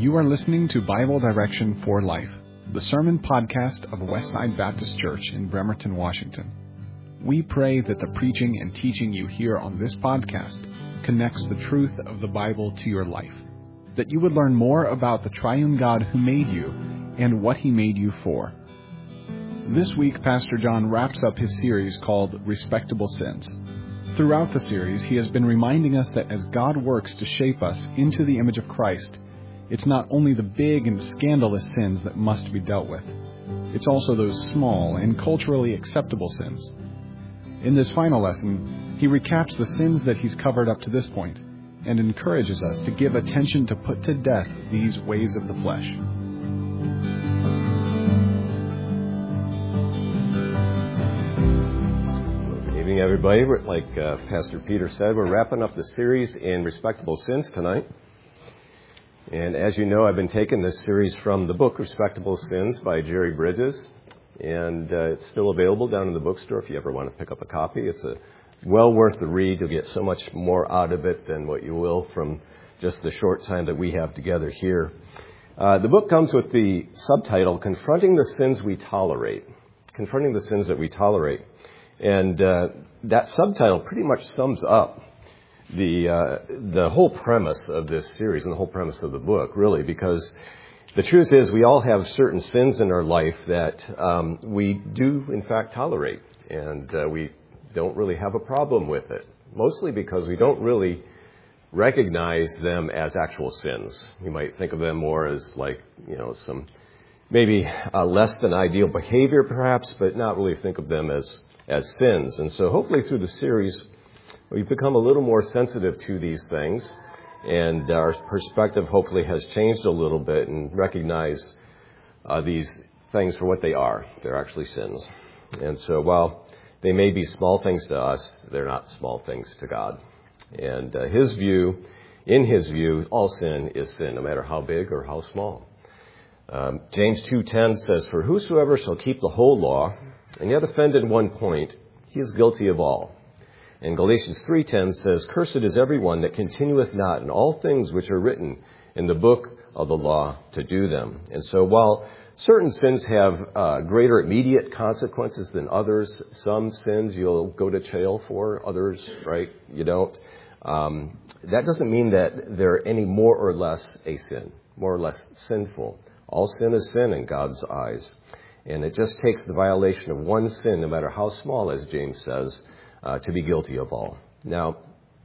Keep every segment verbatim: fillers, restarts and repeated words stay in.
You are listening to Bible Direction for Life, the sermon podcast of Westside Baptist Church in Bremerton, Washington. We pray that the preaching and teaching you hear on this podcast connects the truth of the Bible to your life, that you would learn more about the triune God who made you and what he made you for. This week, Pastor John wraps up his series called Respectable Sins. Throughout the series, he has been reminding us that as God works to shape us into the image of Christ, it's not only the big and scandalous sins that must be dealt with. It's also those small and culturally acceptable sins. In this final lesson, he recaps the sins that he's covered up to this point and encourages us to give attention to put to death these ways of the flesh. Good evening, everybody. Like uh, Pastor Peter said, we're wrapping up the series in Respectable Sins tonight. And as you know, I've been taking this series from the book Respectable Sins by Jerry Bridges. And uh, it's still available down in the bookstore if you ever want to pick up a copy. It's a well worth the read. You'll get so much more out of it than what you will from just the short time that we have together here. Uh, the book comes with the subtitle, Confronting the Sins We Tolerate. Confronting the Sins that we tolerate. And uh, that subtitle pretty much sums up the uh, the whole premise of this series and the whole premise of the book, really, because the truth is we all have certain sins in our life that um, we do, in fact, tolerate, and uh, we don't really have a problem with it, mostly because we don't really recognize them as actual sins. You might think of them more as like, you know, some maybe uh, less than ideal behavior, perhaps, but not really think of them as, as sins. And so hopefully through the series, we've become a little more sensitive to these things, and our perspective hopefully has changed a little bit and recognize uh, these things for what they are. They're actually sins. And so while they may be small things to us, they're not small things to God. And uh, his view, in his view, all sin is sin, no matter how big or how small. Um, James two ten says, For whosoever shall keep the whole law, and yet offend in one point, he is guilty of all. And Galatians three ten says, Cursed is everyone that continueth not in all things which are written in the book of the law to do them. And so while certain sins have uh, greater immediate consequences than others, some sins you'll go to jail for, others, right, you don't. Um, that doesn't mean that they're any more or less a sin, more or less sinful. All sin is sin in God's eyes. And it just takes the violation of one sin, no matter how small, as James says, Uh, to be guilty of all. Now,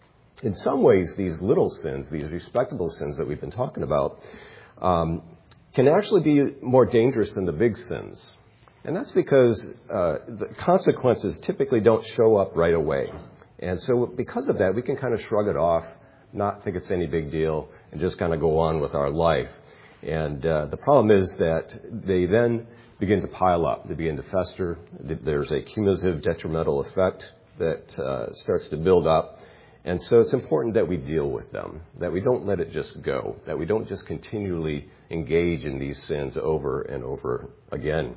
in some ways, these little sins, these respectable sins that we've been talking about, um, can actually be more dangerous than the big sins. And that's because uh, the consequences typically don't show up right away. And so because of that, we can kind of shrug it off, not think it's any big deal, and just kind of go on with our life. And uh, the problem is that they then begin to pile up. They begin to fester. There's a cumulative detrimental effect that uh, starts to build up. And so it's important that we deal with them, that we don't let it just go, that we don't just continually engage in these sins over and over again.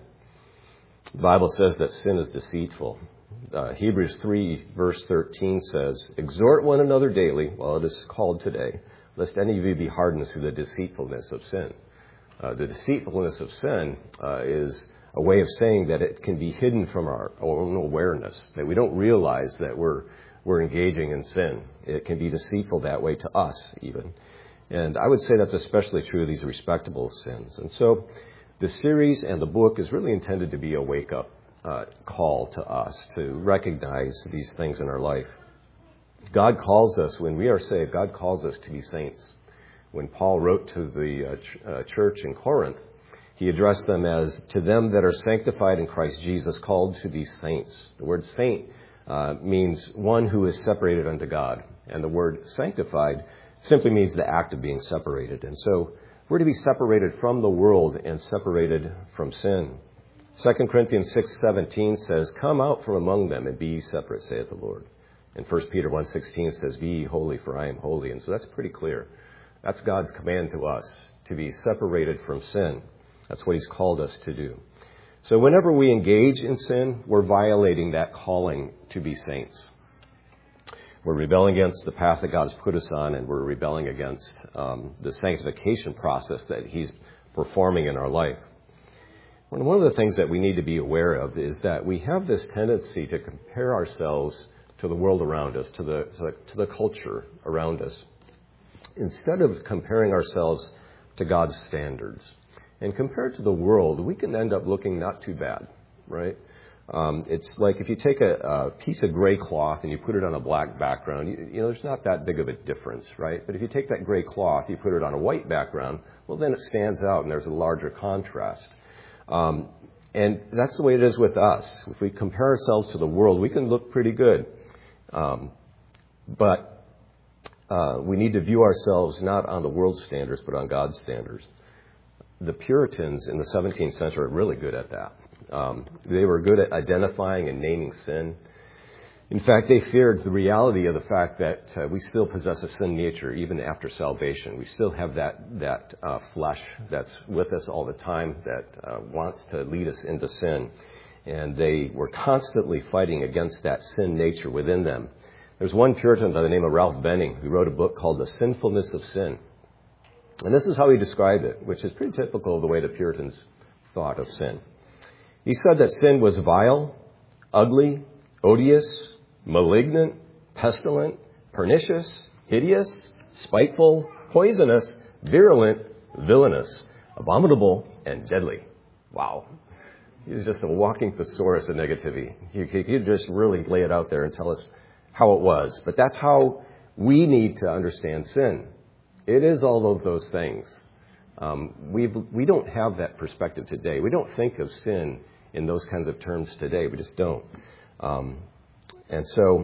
The Bible says that sin is deceitful. Uh, Hebrews three verse thirteen says, Exhort one another daily, while it is called today, lest any of you be hardened through the deceitfulness of sin. Uh, the deceitfulness of sin uh, is a way of saying that it can be hidden from our own awareness, that we don't realize that we're we're engaging in sin. It can be deceitful that way to us, even. And I would say that's especially true of these respectable sins. And so the series and the book is really intended to be a wake-up uh, call to us to recognize these things in our life. God calls us, when we are saved, God calls us to be saints. When Paul wrote to the uh, ch- uh, church in Corinth, he addressed them as, to them that are sanctified in Christ Jesus, called to be saints. The word saint uh, means one who is separated unto God. And the word sanctified simply means the act of being separated. And so we're to be separated from the world and separated from sin. Second Corinthians six seventeen says, Come out from among them and be ye separate, saith the Lord. And First Peter one sixteen says, Be ye holy, for I am holy. And so that's pretty clear. That's God's command to us, to be separated from sin. That's what he's called us to do. So whenever we engage in sin, we're violating that calling to be saints. We're rebelling against the path that God has put us on, and we're rebelling against um, the sanctification process that He's performing in our life. One of the things that we need to be aware of is that we have this tendency to compare ourselves to the world around us, to the, to the, to the culture around us, instead of comparing ourselves to God's standards. And compared to the world, we can end up looking not too bad, right? Um, it's like if you take a, a piece of gray cloth and you put it on a black background, you, you know, there's not that big of a difference, right? But if you take that gray cloth, you put it on a white background, well, then it stands out and there's a larger contrast. Um, and that's the way it is with us. If we compare ourselves to the world, we can look pretty good. Um, but uh, we need to view ourselves not on the world's standards, but on God's standards. The Puritans in the seventeenth century were really good at that. Um, they were good at identifying and naming sin. In fact, they feared the reality of the fact that uh, we still possess a sin nature even after salvation. We still have that that uh, flesh that's with us all the time that uh, wants to lead us into sin. And they were constantly fighting against that sin nature within them. There's one Puritan by the name of Ralph Benning who wrote a book called The Sinfulness of Sin. And this is how he described it, which is pretty typical of the way the Puritans thought of sin. He said that sin was vile, ugly, odious, malignant, pestilent, pernicious, hideous, spiteful, poisonous, virulent, villainous, abominable, and deadly. Wow. He's just a walking thesaurus of negativity. He could just really lay it out there and tell us how it was. But that's how we need to understand sin. It is all of those things. Um, we we don't have that perspective today. We don't think of sin in those kinds of terms today. We just don't. Um, and so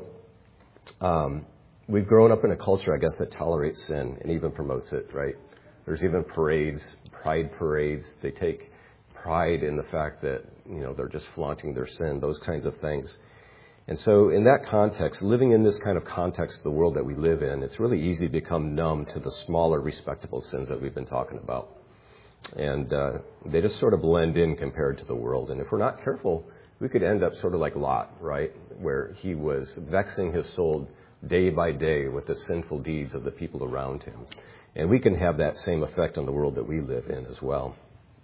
um, we've grown up in a culture, I guess, that tolerates sin and even promotes it, right? There's even parades, pride parades. They take pride in the fact that, you know, they're just flaunting their sin, those kinds of things. And so in that context, living in this kind of context of the world that we live in, it's really easy to become numb to the smaller, respectable sins that we've been talking about. And uh, they just sort of blend in compared to the world. And if we're not careful, we could end up sort of like Lot, right, where he was vexing his soul day by day with the sinful deeds of the people around him. And we can have that same effect on the world that we live in as well.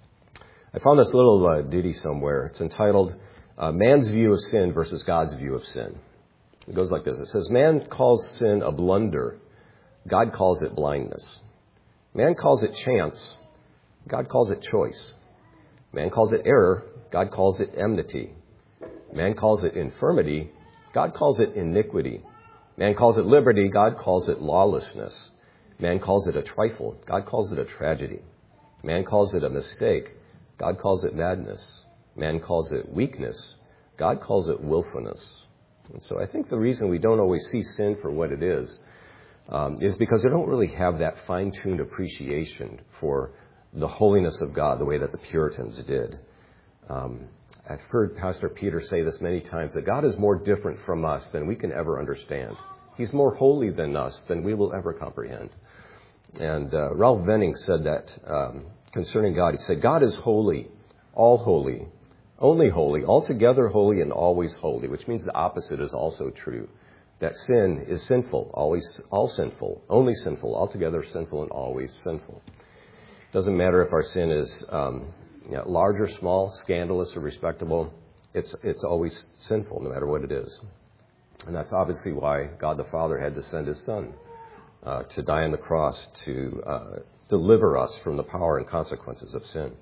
I found this little uh, ditty somewhere. It's entitled, Uh, man's view of sin versus God's view of sin. It goes like this. It says, man calls sin a blunder. God calls it blindness. Man calls it chance. God calls it choice. Man calls it error. God calls it enmity. Man calls it infirmity. God calls it iniquity. Man calls it liberty. God calls it lawlessness. Man calls it a trifle. God calls it a tragedy. Man calls it a mistake. God calls it madness. Man calls it weakness. God calls it willfulness. And so I think the reason we don't always see sin for what it is um, is because we don't really have that fine-tuned appreciation for the holiness of God the way that the Puritans did. Um, I've heard Pastor Peter say this many times, that God is more different from us than we can ever understand. He's more holy than us than we will ever comprehend. And uh, Ralph Benning said that um, concerning God. He said, God is holy, all holy, only holy, altogether holy, and always holy, which means the opposite is also true. That sin is sinful, always all sinful, only sinful, altogether sinful, and always sinful. Doesn't matter if our sin is um, you know, large or small, scandalous or respectable. It's it's always sinful, no matter what it is. And that's obviously why God the Father had to send His Son uh, to die on the cross to uh, deliver us from the power and consequences of sin.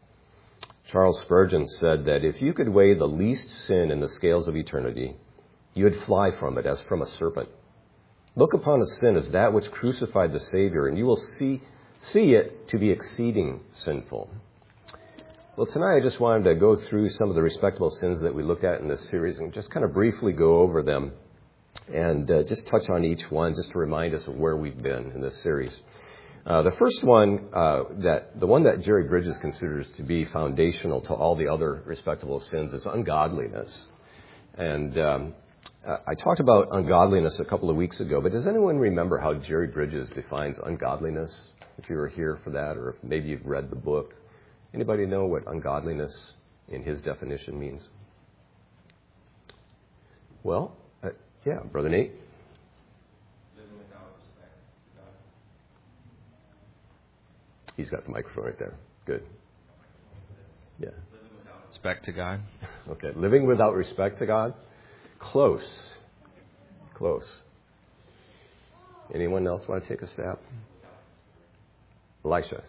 Charles Spurgeon said that if you could weigh the least sin in the scales of eternity, you would fly from it as from a serpent. Look upon a sin as that which crucified the Savior, and you will see see it to be exceeding sinful. Well, tonight I just wanted to go through some of the respectable sins that we looked at in this series and just kind of briefly go over them and uh, just touch on each one just to remind us of where we've been in this series. Uh, the first one, uh, that the one that Jerry Bridges considers to be foundational to all the other respectable sins is ungodliness. And um, I talked about ungodliness a couple of weeks ago, but does anyone remember how Jerry Bridges defines ungodliness? If you were here for that, or if maybe you've read the book. Anybody know what ungodliness in his definition means? Well, uh, yeah, Brother Nate. He's got the microphone right there. Good. Yeah. Respect to God. Okay. Living without respect to God? Close. Close. Anyone else want to take a stab? Elisha.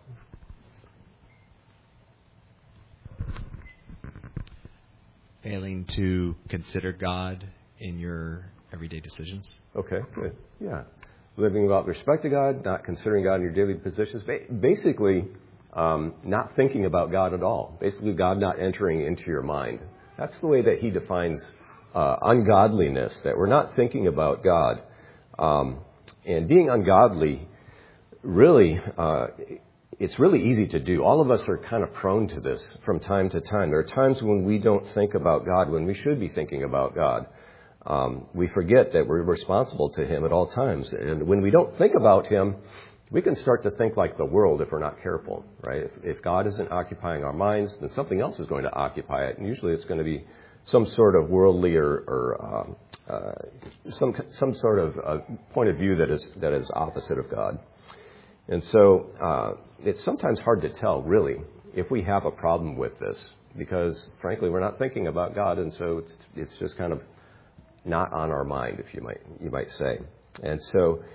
Failing to consider God in your everyday decisions. Okay, good. Yeah. Living without respect to God, not considering God in your daily positions. Basically, um, not thinking about God at all. Basically, God not entering into your mind. That's the way that he defines uh, ungodliness, that we're not thinking about God. Um, and being ungodly, really, uh, it's really easy to do. All of us are kind of prone to this from time to time. There are times when we don't think about God when we should be thinking about God. Um, we forget that we're responsible to him at all times. And when we don't think about him, we can start to think like the world if we're not careful, right? If, if God isn't occupying our minds, then something else is going to occupy it. And usually it's going to be some sort of worldly or, or um, uh, some some sort of uh, point of view that is that is opposite of God. And so uh, it's sometimes hard to tell, really, if we have a problem with this, because, frankly, we're not thinking about God, and so it's it's just kind of not on our mind, if you might you might say. And so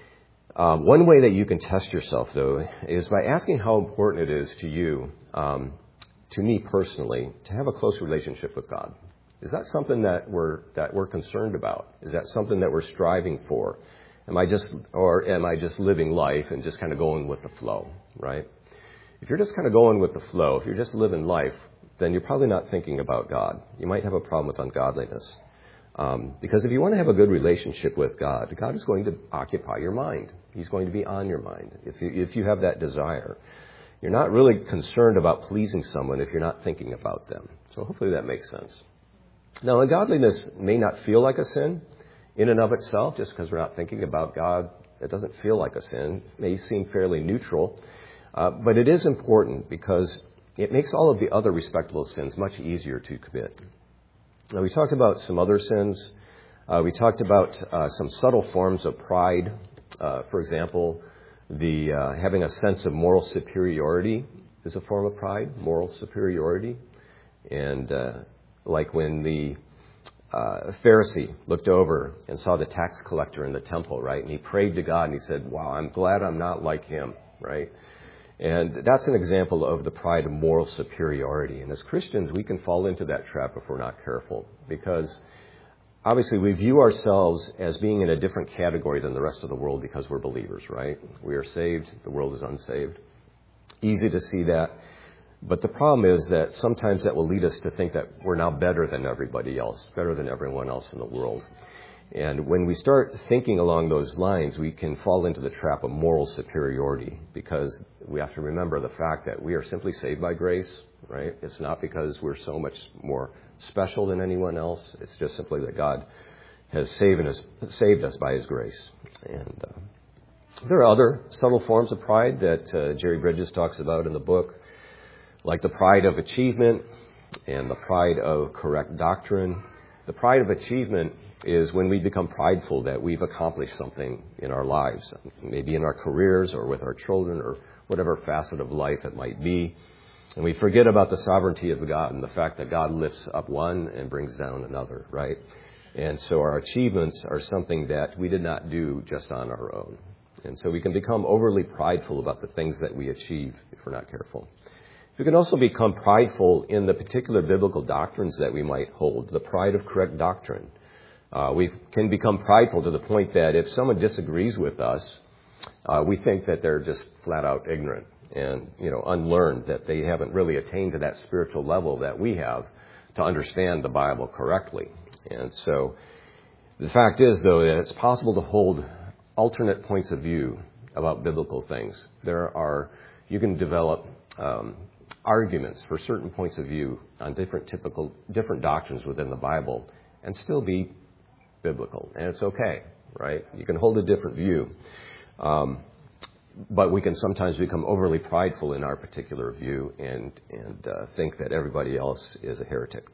um, one way that you can test yourself, though, is by asking how important it is to you, um, to me personally, to have a close relationship with God. Is that something that we're that we're concerned about? Is that something that we're striving for? Am I just, or am I just living life and just kind of going with the flow, right? If you're just kind of going with the flow, if you're just living life, then you're probably not thinking about God. You might have a problem with ungodliness. Um, because if you want to have a good relationship with God, God is going to occupy your mind. He's going to be on your mind if you, if you have that desire. You're not really concerned about pleasing someone if you're not thinking about them. So hopefully that makes sense. Now, ungodliness may not feel like a sin in and of itself, just because we're not thinking about God. It doesn't feel like a sin. It may seem fairly neutral. Uh, but it is important because it makes all of the other respectable sins much easier to commit. Now, we talked about some other sins. Uh, we talked about uh, some subtle forms of pride. Uh, for example, the uh, having a sense of moral superiority is a form of pride, moral superiority. And uh, like when the uh, Pharisee looked over and saw the tax collector in the temple, right? And he prayed to God and he said, wow, I'm glad I'm not like him, right? And that's an example of the pride of moral superiority. And as Christians, we can fall into that trap if we're not careful, because obviously we view ourselves as being in a different category than the rest of the world because we're believers, right? We are saved. The world is unsaved. Easy to see that. But the problem is that sometimes that will lead us to think that we're now better than everybody else, better than everyone else in the world. And when we start thinking along those lines, we can fall into the trap of moral superiority, because we have to remember the fact that we are simply saved by grace, right? It's not because we're so much more special than anyone else. It's just simply that God has saved us, saved us by his grace. And uh, there are other subtle forms of pride that uh, Jerry Bridges talks about in the book, like the pride of achievement and the pride of correct doctrine. The pride of achievement is when we become prideful that we've accomplished something in our lives, maybe in our careers or with our children or whatever facet of life it might be. And we forget about the sovereignty of God and the fact that God lifts up one and brings down another, right? And so our achievements are something that we did not do just on our own. And so we can become overly prideful about the things that we achieve if we're not careful. We can also become prideful in the particular biblical doctrines that we might hold, the pride of correct doctrine. Uh, we can become prideful to the point that if someone disagrees with us, uh, we think that they're just flat out ignorant and, you know, unlearned, that they haven't really attained to that spiritual level that we have to understand the Bible correctly. And so the fact is, though, that it's possible to hold alternate points of view about biblical things. There are, you can develop um, arguments for certain points of view on different typical, different doctrines within the Bible and still be biblical. And it's okay, right? You can hold a different view. Um, but we can sometimes become overly prideful in our particular view and, and uh, think that everybody else is a heretic.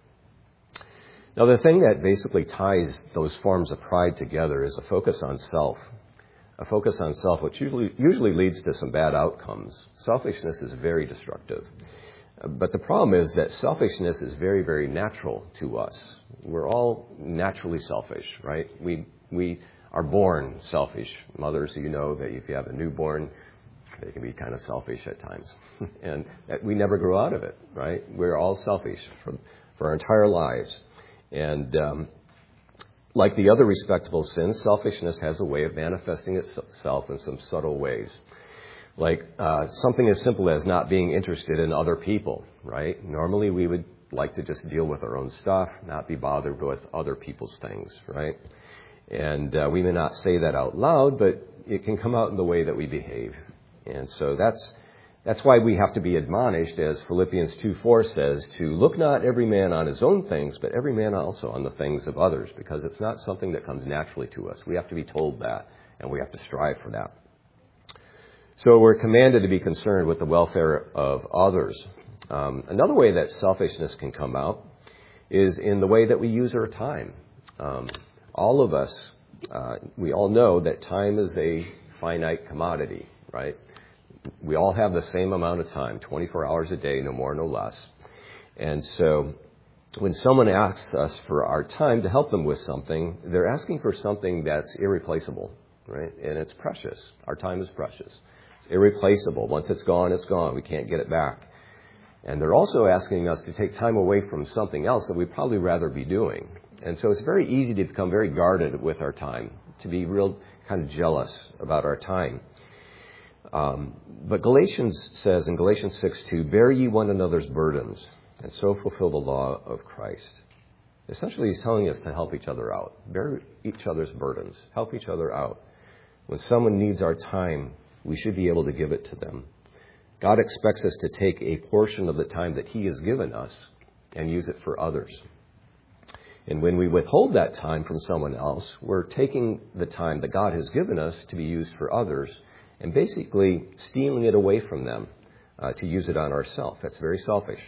Now, the thing that basically ties those forms of pride together is a focus on self. a focus on self, which usually, usually leads to some bad outcomes. Selfishness is very destructive. But the problem is that selfishness is very, very natural to us. We're all naturally selfish, right? We we are born selfish. Mothers, you know that if you have a newborn, they can be kind of selfish at times. And we never grow out of it, right? We're all selfish for, for our entire lives. And um, like the other respectable sins, selfishness has a way of manifesting itself in some subtle ways. Like uh, something as simple as not being interested in other people, right? Normally we would like to just deal with our own stuff, not be bothered with other people's things, right? And uh, we may not say that out loud, but it can come out in the way that we behave. And so that's that's why we have to be admonished, as Philippians two four says, to look not every man on his own things, but every man also on the things of others, because it's not something that comes naturally to us. We have to be told that, and we have to strive for that. So we're commanded to be concerned with the welfare of others. Um, another way that selfishness can come out is in the way that we use our time. Um, all of us, uh, we all know that time is a finite commodity, right? We all have the same amount of time, twenty-four hours a day, no more, no less. And so when someone asks us for our time to help them with something, they're asking for something that's irreplaceable, right? And it's precious. Our time is precious. It's irreplaceable. Once it's gone, it's gone. We can't get it back. And they're also asking us to take time away from something else that we'd probably rather be doing. And so it's very easy to become very guarded with our time, to be real kind of jealous about our time. Um, but Galatians says in Galatians six two, bear ye one another's burdens, and so fulfill the law of Christ. Essentially, he's telling us to help each other out. Bear each other's burdens. Help each other out. When someone needs our time, we should be able to give it to them. God expects us to take a portion of the time that he has given us and use it for others. And when we withhold that time from someone else, we're taking the time that God has given us to be used for others and basically stealing it away from them uh, to use it on ourselves. That's very selfish.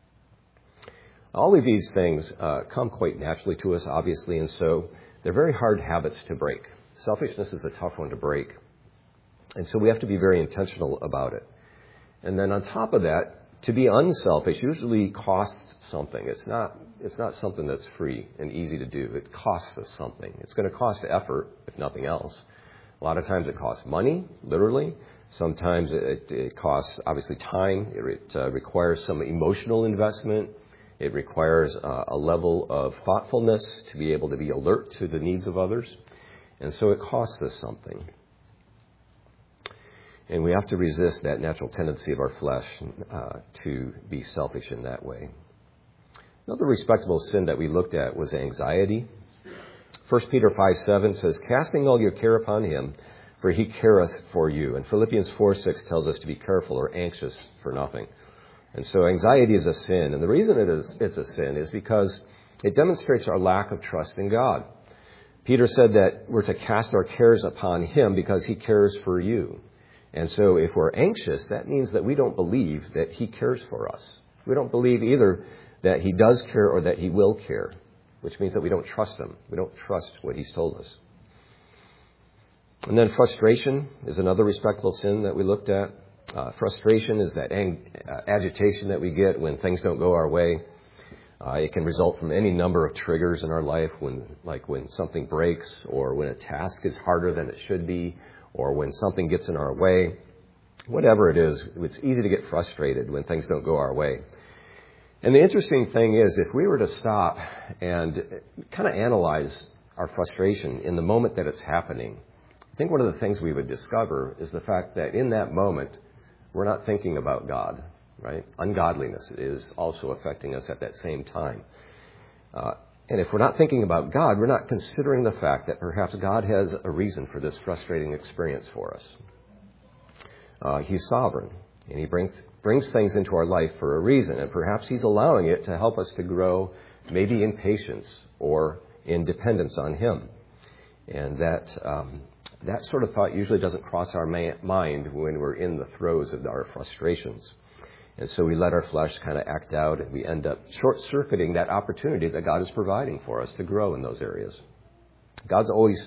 All of these things uh, come quite naturally to us, obviously, and so they're very hard habits to break. Selfishness is a tough one to break. And so we have to be very intentional about it. And then on top of that, to be unselfish usually costs something. It's not it's not something that's free and easy to do. It costs us something. It's going to cost effort, if nothing else. A lot of times it costs money, literally. Sometimes it, it costs, obviously, time. It, it uh, requires some emotional investment. It requires uh, a level of thoughtfulness to be able to be alert to the needs of others. And so it costs us something. And we have to resist that natural tendency of our flesh uh, to be selfish in that way. Another respectable sin that we looked at was anxiety. First Peter five seven says, casting all your care upon him, for he careth for you. And Philippians four six tells us to be careful or anxious for nothing. And so anxiety is a sin. And the reason it is it's a sin is because it demonstrates our lack of trust in God. Peter said that we're to cast our cares upon him because he cares for you. And so if we're anxious, that means that we don't believe that he cares for us. We don't believe either that he does care or that he will care, which means that we don't trust him. We don't trust what he's told us. And then frustration is another respectable sin that we looked at. Uh, frustration is that ang- uh, agitation that we get when things don't go our way. Uh, it can result from any number of triggers in our life, when, like when something breaks, or when a task is harder than it should be, or when something gets in our way. Whatever it is, it's easy to get frustrated when things don't go our way. And the interesting thing is, if we were to stop and kind of analyze our frustration in the moment that it's happening, I think one of the things we would discover is the fact that in that moment, we're not thinking about God, right? Ungodliness is also affecting us at that same time. Uh, and if we're not thinking about God, we're not considering the fact that perhaps God has a reason for this frustrating experience for us. Uh, he's sovereign, and he brings brings things into our life for a reason, and perhaps he's allowing it to help us to grow maybe in patience or in dependence on him. And that um, that sort of thought usually doesn't cross our ma- mind when we're in the throes of our frustrations. And so we let our flesh kind of act out, and we end up short-circuiting that opportunity that God is providing for us to grow in those areas. God's always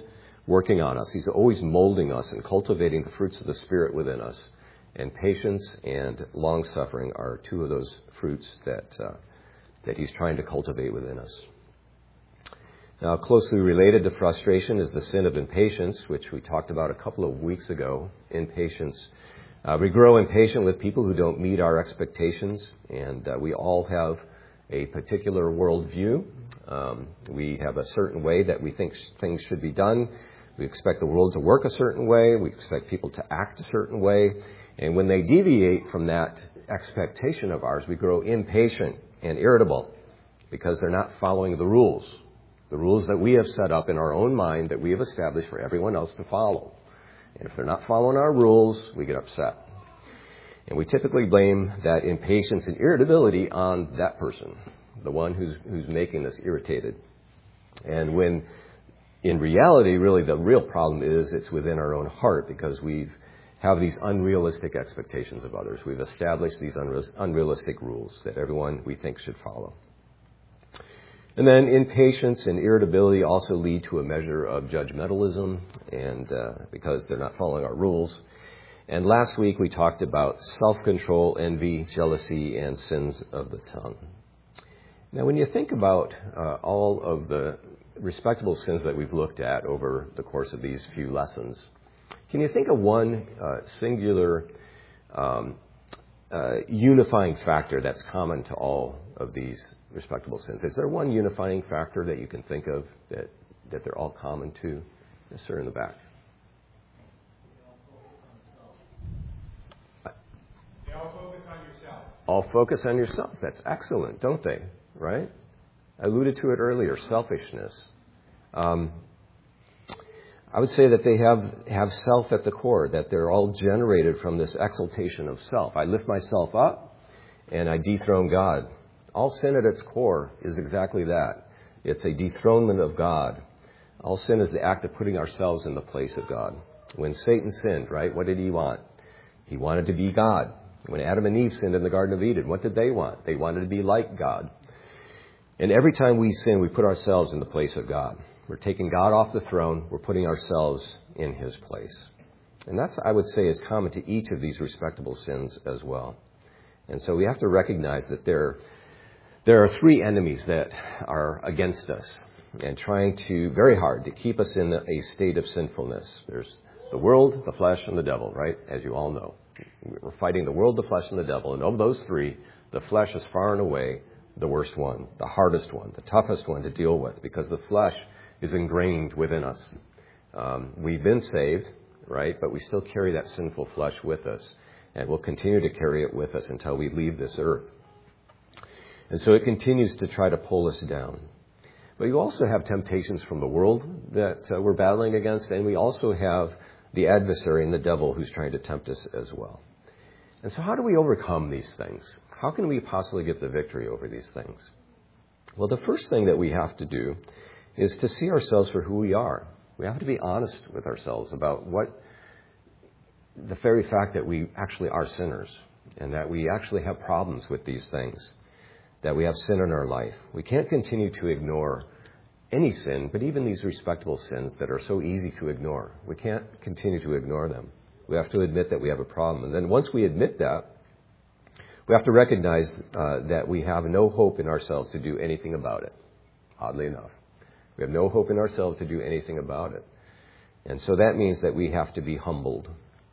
working on us. He's always molding us and cultivating the fruits of the Spirit within us. And patience and long-suffering are two of those fruits that uh, that he's trying to cultivate within us. Now, closely related to frustration is the sin of impatience, which we talked about a couple of weeks ago. Impatience. Uh, we grow impatient with people who don't meet our expectations, and uh, we all have a particular worldview. Um, we have a certain way that we think things should be done. We expect the world to work a certain way. We expect people to act a certain way. And when they deviate from that expectation of ours, we grow impatient and irritable because they're not following the rules, the rules that we have set up in our own mind that we have established for everyone else to follow. And if they're not following our rules, we get upset. And we typically blame that impatience and irritability on that person, the one who's who's making us irritated. And when in reality, really the real problem is it's within our own heart because we've have these unrealistic expectations of others. We've established these unrealistic rules that everyone we think should follow. And then impatience and irritability also lead to a measure of judgmentalism, and uh, because they're not following our rules. And last week we talked about self-control, envy, jealousy, and sins of the tongue. Now, when you think about uh, all of the respectable sins that we've looked at over the course of these few lessons, can you think of one uh, singular um, uh, unifying factor that's common to all of these respectable sins? Is there one unifying factor that you can think of that, that they're all common to? Yes, sir, in the back. They all focus on yourself. All focus on yourself. That's excellent, don't they? Right? I alluded to it earlier, selfishness. Um, I would say that they have, have self at the core, that they're all generated from this exaltation of self. I lift myself up and I dethrone God. All sin at its core is exactly that. It's a dethronement of God. All sin is the act of putting ourselves in the place of God. When Satan sinned, right, what did he want? He wanted to be God. When Adam and Eve sinned in the Garden of Eden, what did they want? They wanted to be like God. And every time we sin, we put ourselves in the place of God. We're taking God off the throne. We're putting ourselves in his place. And that's, I would say, is common to each of these respectable sins as well. And so we have to recognize that there, there are three enemies that are against us and trying to, very hard, to keep us in a state of sinfulness. There's the world, the flesh, and the devil, right? As you all know. We're fighting the world, the flesh, and the devil. And of those three, the flesh is far and away the worst one, the hardest one, the toughest one to deal with, because the flesh is ingrained within us. Um, we've been saved, right? But we still carry that sinful flesh with us, and we'll continue to carry it with us until we leave this earth. And so it continues to try to pull us down. But you also have temptations from the world that uh, we're battling against, and we also have the adversary and the devil who's trying to tempt us as well. And so how do we overcome these things? How can we possibly get the victory over these things? Well, the first thing that we have to do is to see ourselves for who we are. We have to be honest with ourselves about what the very fact that we actually are sinners and that we actually have problems with these things, that we have sin in our life. We can't continue to ignore any sin, but even these respectable sins that are so easy to ignore. We can't continue to ignore them. We have to admit that we have a problem. And then once we admit that, we have to recognize uh, that we have no hope in ourselves to do anything about it, oddly enough. We have no hope in ourselves to do anything about it. And so that means that we have to be humbled.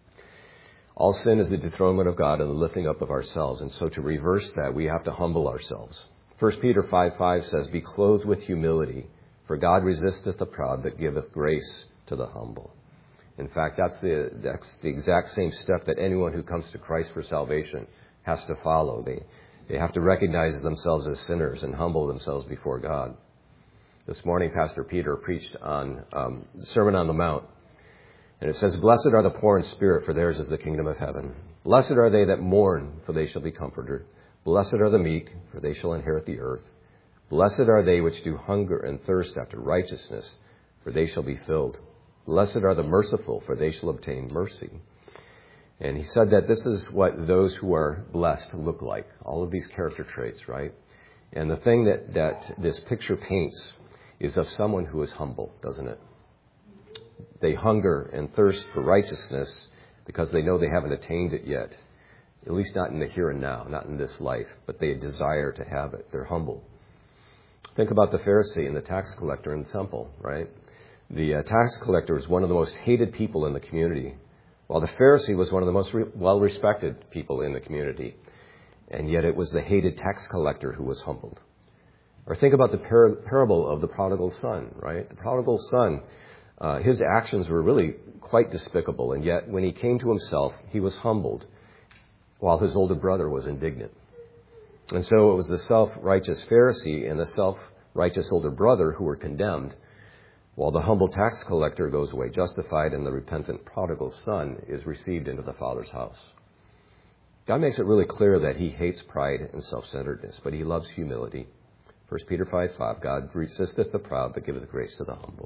All sin is the dethronement of God and the lifting up of ourselves. And so to reverse that, we have to humble ourselves. First Peter five five says, "Be clothed with humility, for God resisteth the proud, but giveth grace to the humble." In fact, that's the, that's the exact same step that anyone who comes to Christ for salvation has to follow. They, they have to recognize themselves as sinners and humble themselves before God. This morning, Pastor Peter preached on um, the Sermon on the Mount. And it says, "Blessed are the poor in spirit, for theirs is the kingdom of heaven. Blessed are they that mourn, for they shall be comforted. Blessed are the meek, for they shall inherit the earth. Blessed are they which do hunger and thirst after righteousness, for they shall be filled. Blessed are the merciful, for they shall obtain mercy." And he said that this is what those who are blessed look like. All of these character traits, right? And the thing that, that this picture paints is of someone who is humble, doesn't it? They hunger and thirst for righteousness because they know they haven't attained it yet, at least not in the here and now, not in this life, but they desire to have it. They're humble. Think about the Pharisee and the tax collector in the temple, right? The uh, tax collector was one of the most hated people in the community, while the Pharisee was one of the most re- well-respected people in the community. And yet it was the hated tax collector who was humbled. Or think about the par- parable of the prodigal son, right? The prodigal son, uh, his actions were really quite despicable, and yet when he came to himself, he was humbled, while his older brother was indignant. And so it was the self-righteous Pharisee and the self-righteous older brother who were condemned, while the humble tax collector goes away justified, and the repentant prodigal son is received into the Father's house. God makes it really clear that he hates pride and self-centeredness, but he loves humility. First Peter five five, God resisteth the proud, but giveth grace to the humble.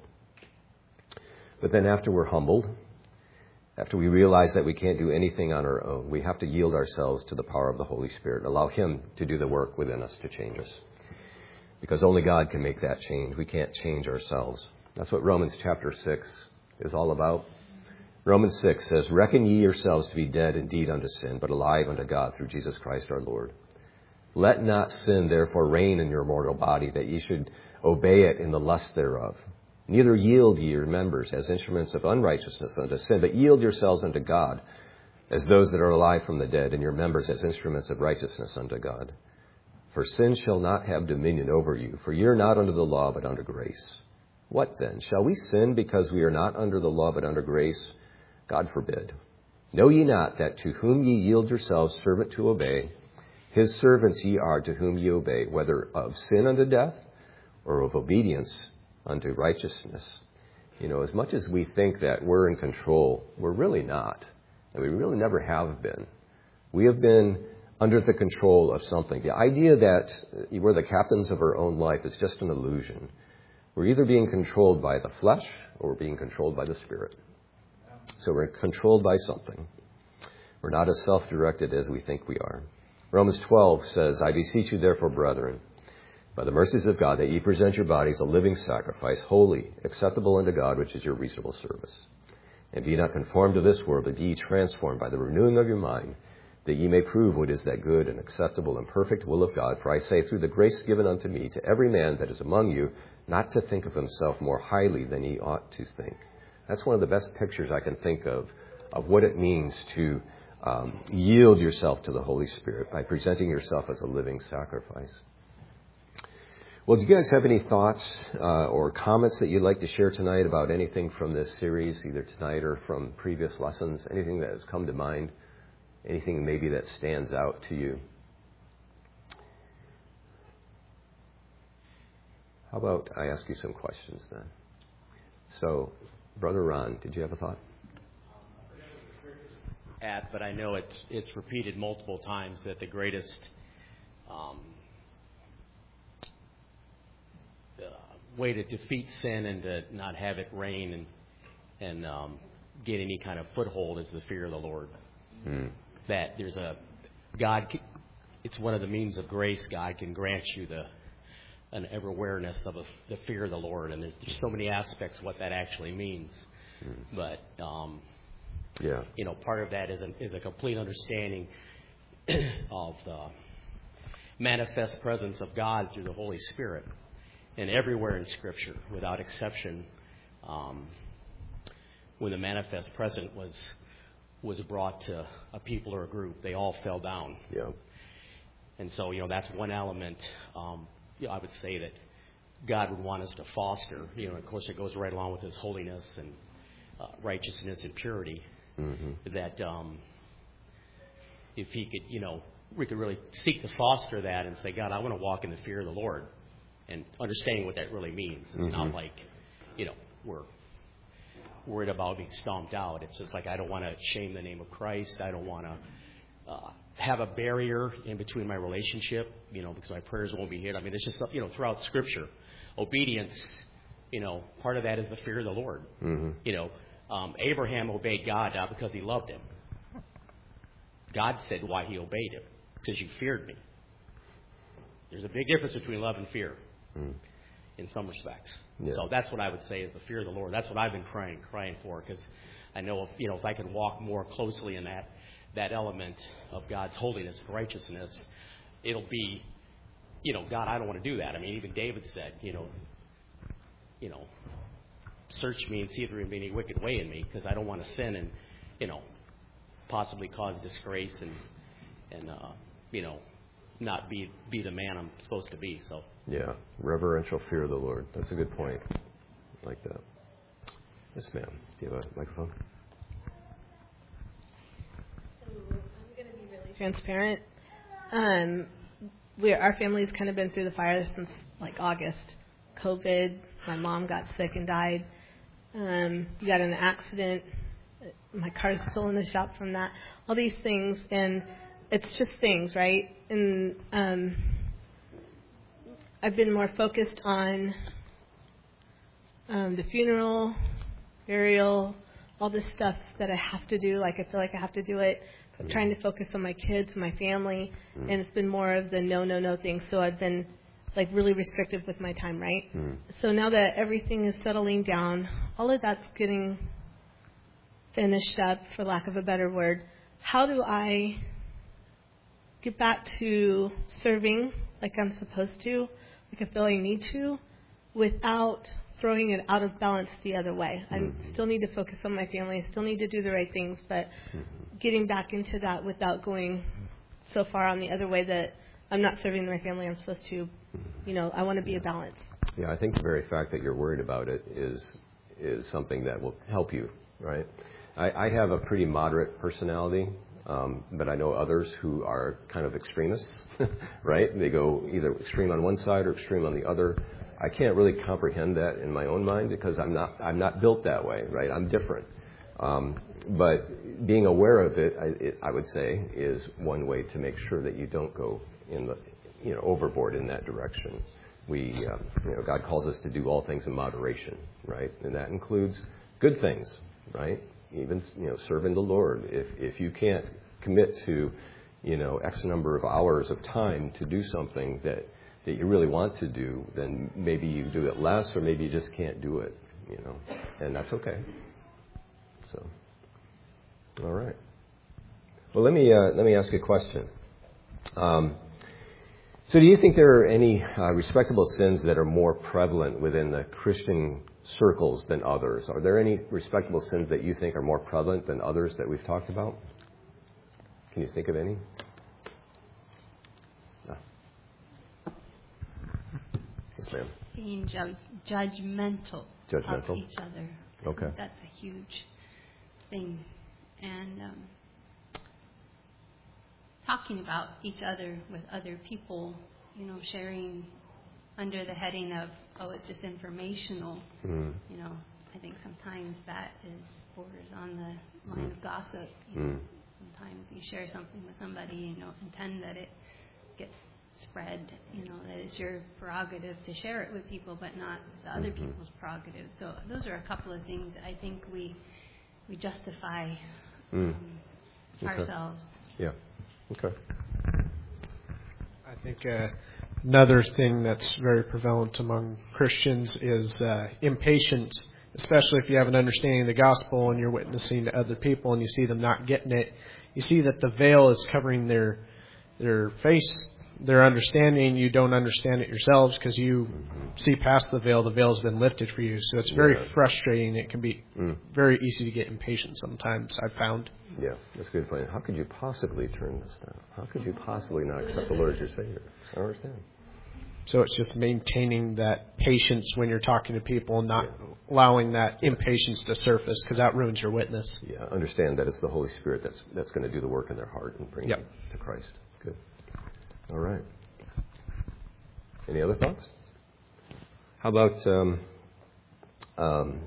But then after we're humbled, after we realize that we can't do anything on our own, we have to yield ourselves to the power of the Holy Spirit, allow him to do the work within us to change us. Because only God can make that change. We can't change ourselves. That's what Romans chapter six is all about. Romans six says, Reckon ye yourselves to be dead indeed unto sin, but alive unto God through Jesus Christ our Lord. Let not sin therefore reign in your mortal body, that ye should obey it in the lust thereof. Neither yield ye your members as instruments of unrighteousness unto sin, but yield yourselves unto God as those that are alive from the dead, and your members as instruments of righteousness unto God. For sin shall not have dominion over you, for ye are not under the law, but under grace. What then? Shall we sin because we are not under the law, but under grace? God forbid. Know ye not that to whom ye yield yourselves servant to obey, his servants ye are to whom ye obey, whether of sin unto death or of obedience unto righteousness. You know, as much as we think that we're in control, we're really not. And we really never have been. We have been under the control of something. The idea that we're the captains of our own life is just an illusion. We're either being controlled by the flesh or we're being controlled by the Spirit. So we're controlled by something. We're not as self-directed as we think we are. Romans twelve says, I beseech you therefore, brethren, by the mercies of God, that ye present your bodies a living sacrifice, holy, acceptable unto God, which is your reasonable service. And be not conformed to this world, but be ye transformed by the renewing of your mind, that ye may prove what is that good and acceptable and perfect will of God. For I say, through the grace given unto me, to every man that is among you, not to think of himself more highly than he ought to think. That's one of the best pictures I can think of, of what it means to um, yield yourself to the Holy Spirit by presenting yourself as a living sacrifice. Well, do you guys have any thoughts uh, or comments that you'd like to share tonight about anything from this series, either tonight or from previous lessons? Anything that has come to mind? Anything maybe that stands out to you? How about I ask you some questions then? So, Brother Ron, did you have a thought? At, but I know it's it's repeated multiple times that the greatest um, uh, way to defeat sin and to not have it reign and and um, get any kind of foothold is the fear of the Lord. Mm. That there's a God. It's one of the means of grace. God can grant you the an ever awareness of a, the fear of the Lord, and there's, there's so many aspects of what that actually means. Mm. But um, yeah, you know, part of that is a, is a complete understanding of the manifest presence of God through the Holy Spirit, and everywhere in Scripture, without exception, um, when the manifest presence was was brought to a people or a group, they all fell down. Yeah, and so you know that's one element. Um, you know, I would say that God would want us to foster. You know, of course, it goes right along with His holiness and uh, righteousness and purity. Mm-hmm. That um, if He could, you know, we could really seek to foster that and say, God, I want to walk in the fear of the Lord, and understanding what that really means. It's mm-hmm. not like, you know, we're worried about being stomped out. It's just like I don't want to shame the name of Christ. I don't want to uh, have a barrier in between my relationship, you know, because my prayers won't be heard. I mean, it's just, you know, throughout Scripture, obedience, you know, part of that is the fear of the Lord. Mm-hmm. You know, um, Abraham obeyed God not because he loved Him. God said why he obeyed Him, because you feared me. There's a big difference between love and fear. Mm. in some respects. Yeah. So that's what I would say is the fear of the Lord. That's what I've been crying, crying for, because I know if, you know, if I can walk more closely in that, that element of God's holiness and righteousness, it'll be, you know, God, I don't want to do that. I mean, even David said, you know, you know, search me and see if there be any wicked way in me, because I don't want to sin and, you know, possibly cause disgrace and, and uh, you know, not be be the man I'm supposed to be. So yeah, reverential fear of the Lord. That's a good point. I like that. Yes, ma'am. Do you have a microphone? So I'm going to be really transparent. Um, we our family's kind of been through the fire since like August. COVID. My mom got sick and died. Um, we got in an accident. My car's still in the shop from that. All these things, and it's just things, right? And um, I've been more focused on um, the funeral, burial, all this stuff that I have to do. Like I feel like I have to do it. I'm trying to focus on my kids, my family, mm. and it's been more of the no, no, no thing. So I've been like really restrictive with my time, right? Mm. So now that everything is settling down, all of that's getting finished up, for lack of a better word. How do I get back to serving like I'm supposed to, like I feel I need to, without throwing it out of balance the other way? Mm-hmm. I still need to focus on my family. I still need to do the right things, but mm-hmm. getting back into that without going so far on the other way that I'm not serving my family I'm supposed to. You know, I want to be yeah. a balance. Yeah, I think the very fact that you're worried about it is is something that will help you, right? I, I have a pretty moderate personality, um, but I know others who are kind of extremists, right? They go either extreme on one side or extreme on the other. I can't really comprehend that in my own mind because I'm not I'm not built that way, right? I'm different. Um, but being aware of it, I, it, I would say, is one way to make sure that you don't go in the you know overboard in that direction. We, um, you know, God calls us to do all things in moderation, right? And that includes good things, right? Even, you know, serving the Lord. If if you can't commit to, you know, X number of hours of time to do something that, that you really want to do, then maybe you do it less, or maybe you just can't do it, you know, and that's okay. So, all right. Well, let me uh, let me ask you a question. Um, so, do you think there are any uh, respectable sins that are more prevalent within the Christian circles than others? Are there any respectable sins that you think are more prevalent than others that we've talked about? Can you think of any? No. Yes, ma'am. Being ju- judgmental, judgmental of each other. Okay. That's a huge thing. And um, talking about each other with other people, you know, sharing under the heading of, oh, it's just informational. Mm. You know, I think sometimes that is borders on the line mm. of gossip. You know, mm. sometimes you share something with somebody, you know, intend that it gets spread. You know, that it's your prerogative to share it with people, but not the other mm-hmm. people's prerogative. So those are a couple of things that I think we we justify mm. um, okay. ourselves. Yeah. Okay. I think uh, another thing that's very prevalent among Christians is uh, impatience, especially if you have an understanding of the gospel and you're witnessing to other people and you see them not getting it. You see that the veil is covering their their face, their understanding. You don't understand it yourselves because you mm-hmm. see past the veil. The veil's been lifted for you. So it's very yeah. frustrating. It can be mm. very easy to get impatient sometimes, I've found. Yeah, that's a good point. How could you possibly turn this down? How could you possibly not accept the Lord as your Savior? I don't understand. So it's just maintaining that patience when you're talking to people and not yeah. allowing that impatience to surface, because that ruins your witness. Yeah, understand that it's the Holy Spirit that's that's going to do the work in their heart and bring yep. them to Christ. Good. All right. Any other thoughts? How about, um, um,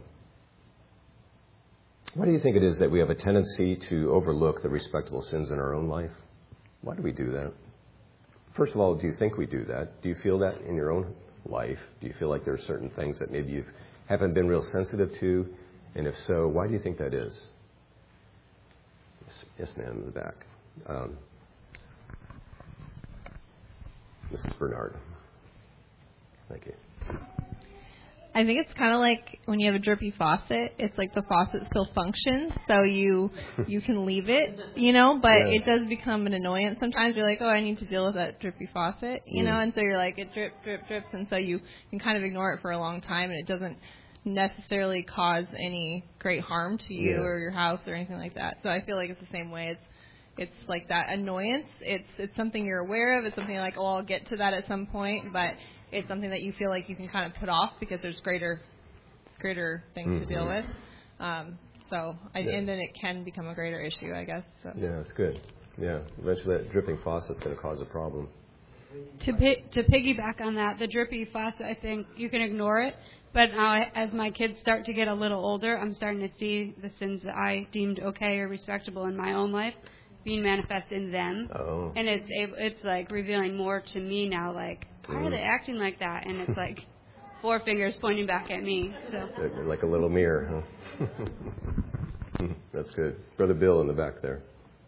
why do you think it is that we have a tendency to overlook the respectable sins in our own life? Why do we do that? First of all, do you think we do that? Do you feel that in your own life? Do you feel like there are certain things that maybe you haven't been real sensitive to? And if so, why do you think that is? Yes, yes ma'am, in the back. Um, Missus Bernard. Thank you. I think it's kind of like when you have a drippy faucet. It's like the faucet still functions, so you you can leave it, you know, but Yeah. it does become an annoyance. Sometimes you're like, oh, I need to deal with that drippy faucet, you Mm. know, and so you're like, it drip, drip, drips, and so you can kind of ignore it for a long time, and it doesn't necessarily cause any great harm to you Yeah. or your house or anything like that. So I feel like it's the same way. It's it's like that annoyance. It's it's something you're aware of. It's something you're like, oh, I'll get to that at some point, but it's something that you feel like you can kind of put off because there's greater greater things Mm-hmm. to deal with. Um, so I, Yeah. and then it can become a greater issue, I guess. So. Yeah, that's good. Yeah, eventually that dripping faucet's going to cause a problem. To pi- to piggyback on that, the drippy faucet, I think you can ignore it. But now, I- as my kids start to get a little older, I'm starting to see the sins that I deemed okay or respectable in my own life being manifest in them. Oh. And it's able, it's like revealing more to me now, like, why are they acting like that? And it's like four fingers pointing back at me. So They're like a little mirror, huh? That's good. Brother Bill in the back there.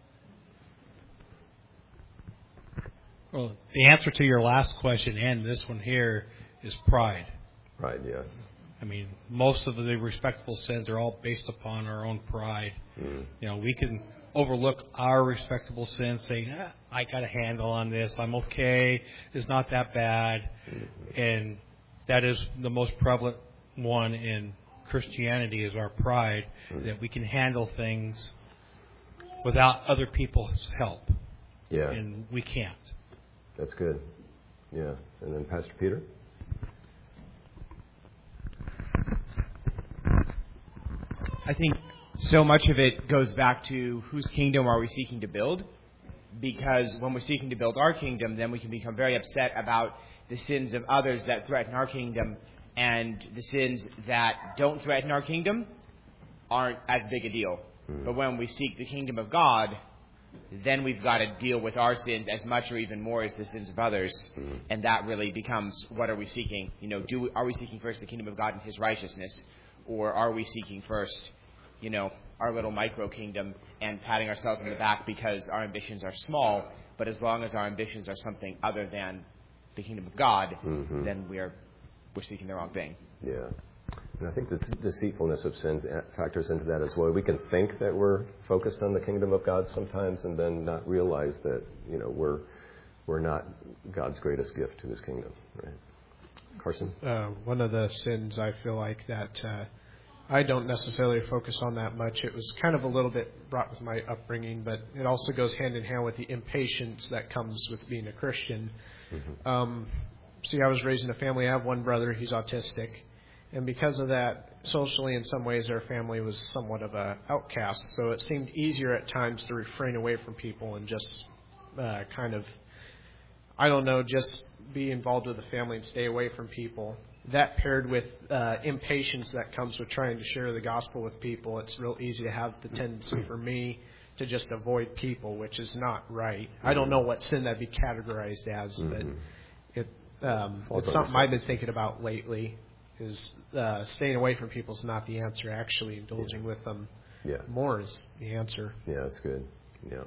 Well, the answer to your last question and this one here is pride. Pride, yeah. I mean, most of the respectable sins are all based upon our own pride. Mm. You know, we can overlook our respectable sins, saying, ah, I got a handle on this, I'm okay, it's not that bad. Mm-hmm. And that is the most prevalent one in Christianity, is our pride, mm. that we can handle things without other people's help. Yeah. And we can't. That's good. Yeah. And then Pastor Peter? I think so much of it goes back to whose kingdom are we seeking to build? Because when we're seeking to build our kingdom, then we can become very upset about the sins of others that threaten our kingdom, and the sins that don't threaten our kingdom aren't as big a deal. Mm. But when we seek the kingdom of God, then we've got to deal with our sins as much or even more as the sins of others. Mm. And that really becomes, what are we seeking? You know, do we, are we seeking first the kingdom of God and His righteousness? Or are we seeking first, you know, our little micro kingdom and patting ourselves on the back because our ambitions are small? But as long as our ambitions are something other than the kingdom of God, mm-hmm. then we're we're seeking the wrong thing. Yeah. And I think the deceitfulness of sin factors into that as well. We can think that we're focused on the kingdom of God sometimes, and then not realize that, you know, we're we're not God's greatest gift to His kingdom. Right? Carson? Uh, one of the sins I feel like that uh, I don't necessarily focus on that much. It was kind of a little bit brought with my upbringing, but it also goes hand in hand with the impatience that comes with being a Christian. Mm-hmm. Um, see, I was raised in a family. I have one brother. He's autistic. And because of that, socially in some ways, our family was somewhat of a outcast. So it seemed easier at times to refrain away from people and just uh, kind of, I don't know, just be involved with the family and stay away from people. That paired with uh, impatience that comes with trying to share the gospel with people, it's real easy to have the tendency for me to just avoid people, which is not right. I don't know what sin that'd be categorized as, mm-hmm. but it um, it's something I've been thinking about lately. Is uh, staying away from people is not the answer. Actually, indulging yeah. with them yeah. more is the answer. Yeah, that's good. Yeah.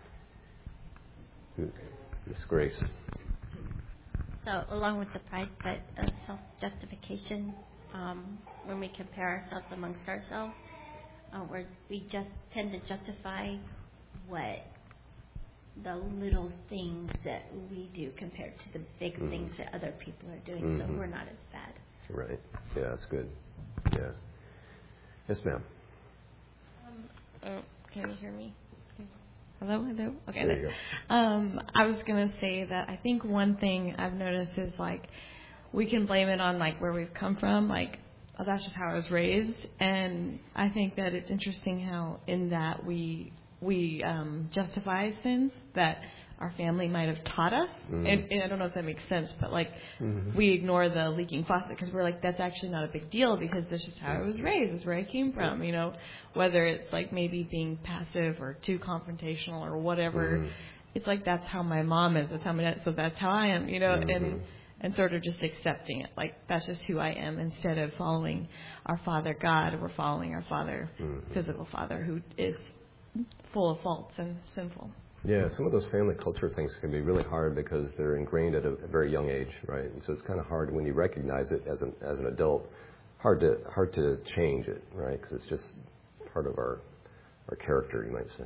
Miss Grace. So, along with the pride, but uh, self-justification, um, when we compare ourselves amongst ourselves, uh, where we just tend to justify what the little things that we do compared to the big mm-hmm. things that other people are doing. Mm-hmm. So we're not as bad. Right. Yeah, that's good. Yeah. Yes, ma'am. Um, oh, can you hear me? Hello, hello. Okay. There you go. Um, I was gonna say that I think one thing I've noticed is like we can blame it on like where we've come from, like oh, that's just how I was raised, and I think that it's interesting how in that we we um, justify sins that our family might have taught us. Mm-hmm. And, and I don't know if that makes sense, but like mm-hmm. we ignore the leaking faucet because we're like, that's actually not a big deal because this is how I was raised. This is where I came from, you know, whether it's like maybe being passive or too confrontational or whatever. Mm-hmm. It's like, that's how my mom is. That's how my dad, so that's how I am, you know, mm-hmm. and, and sort of just accepting it. Like, that's just who I am instead of following our Father God. We're following our Father, mm-hmm. physical Father, who is full of faults and sinful. Yeah, some of those family culture things can be really hard because they're ingrained at a, a very young age, right? And so it's kind of hard when you recognize it as an as an adult. Hard to hard to change it, right? Because it's just part of our our character, you might say.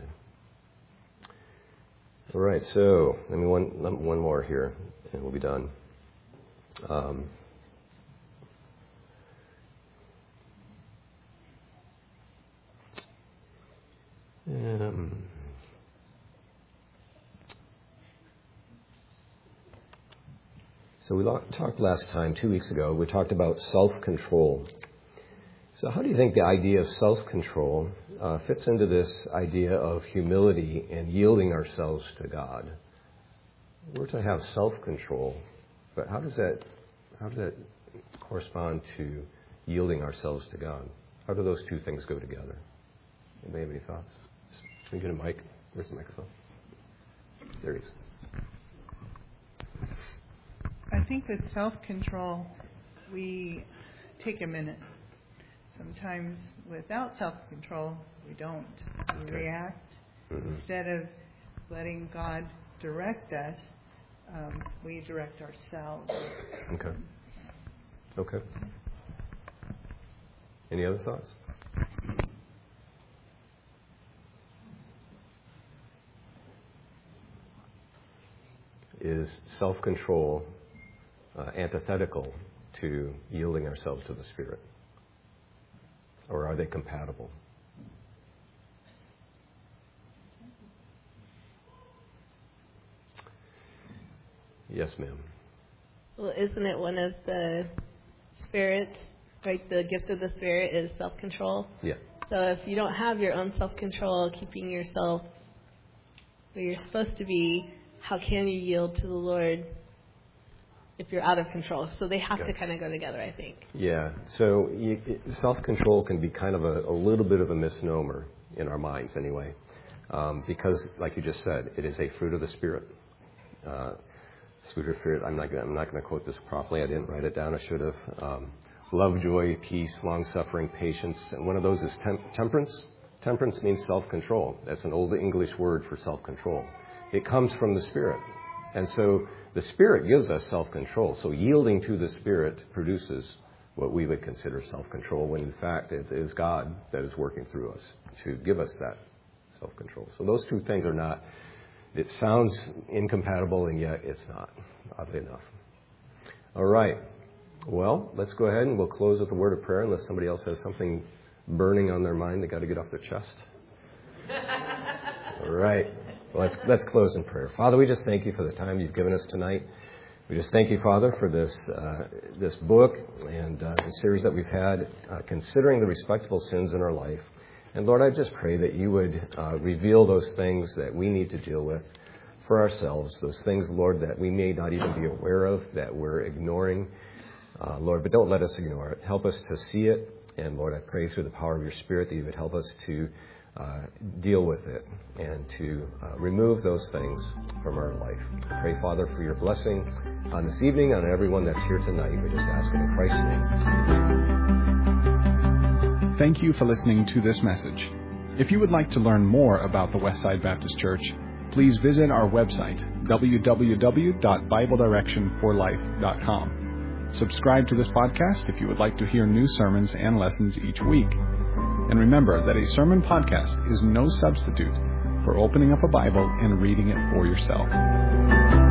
All right, so let me one one more here, and we'll be done. Um, um, So we talked last time, two weeks ago, we talked about self-control. So how do you think the idea of self-control uh, fits into this idea of humility and yielding ourselves to God? We're to have self-control, but how does that how does that correspond to yielding ourselves to God? How do those two things go together? Anybody have any thoughts? Can we get a mic? Where's the microphone? There he is. I think with self-control, we take a minute. Sometimes without self-control, we don't. We okay. react. Mm-hmm. Instead of letting God direct us, um, we direct ourselves. Okay. Okay. Any other thoughts? Is self-control uh, antithetical to yielding ourselves to the Spirit? Or are they compatible? Yes, ma'am. Well, isn't it one of the spirits, like the gift of the Spirit is self-control? Yeah. So if you don't have your own self-control, keeping yourself where you're supposed to be, how can you yield to the Lord if you're out of control? So they have okay. to kind of go together, I think. Yeah. So you, self-control can be kind of a, a little bit of a misnomer in our minds anyway, um, because, like you just said, it is a fruit of the Spirit. Uh, fruit of the Spirit. I'm not. Gonna, I'm not going to quote this properly. I didn't write it down. I should have. Um, love, joy, peace, long-suffering, patience, and one of those is tem- temperance. Temperance means self-control. That's an old English word for self-control. It comes from the Spirit. And so the Spirit gives us self-control. So yielding to the Spirit produces what we would consider self-control, when in fact it is God that is working through us to give us that self-control. So those two things are not, it sounds incompatible, and yet it's not, oddly enough. All right. Well, let's go ahead and we'll close with a word of prayer, unless somebody else has something burning on their mind they got to get off their chest. All right. Well, let's, let's close in prayer. Father, we just thank you for the time you've given us tonight. We just thank you, Father, for this uh, this book and uh, the series that we've had, uh, considering the respectable sins in our life. And Lord, I just pray that you would uh, reveal those things that we need to deal with for ourselves, those things, Lord, that we may not even be aware of, that we're ignoring. Uh, Lord, but don't let us ignore it. Help us to see it. And Lord, I pray through the power of your Spirit that you would help us to Uh, deal with it and to uh, remove those things from our life. I pray, Father, for your blessing on this evening, on everyone that's here tonight. We just ask it in Christ's name. Thank you for listening to this message. If you would like to learn more about the Westside Baptist Church, please visit our website, w w w dot bible direction for life dot com. Subscribe to this podcast if you would like to hear new sermons and lessons each week. And remember that a sermon podcast is no substitute for opening up a Bible and reading it for yourself.